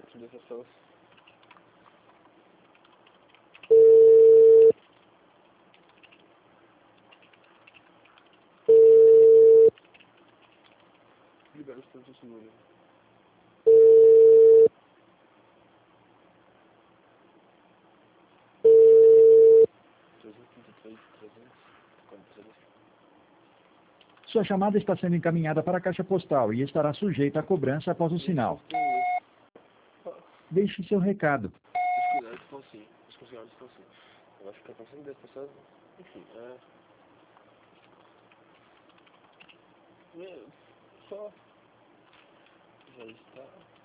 perto dessas salas. Libera os pontos no número. 333, 300. Sua chamada está sendo encaminhada para a caixa postal e estará sujeita a cobrança após o sinal. Deixe seu recado. Os cuidados estão assim. Os funcionários estão assim. Eu acho que a passando das pessoas... Enfim, só... Já está...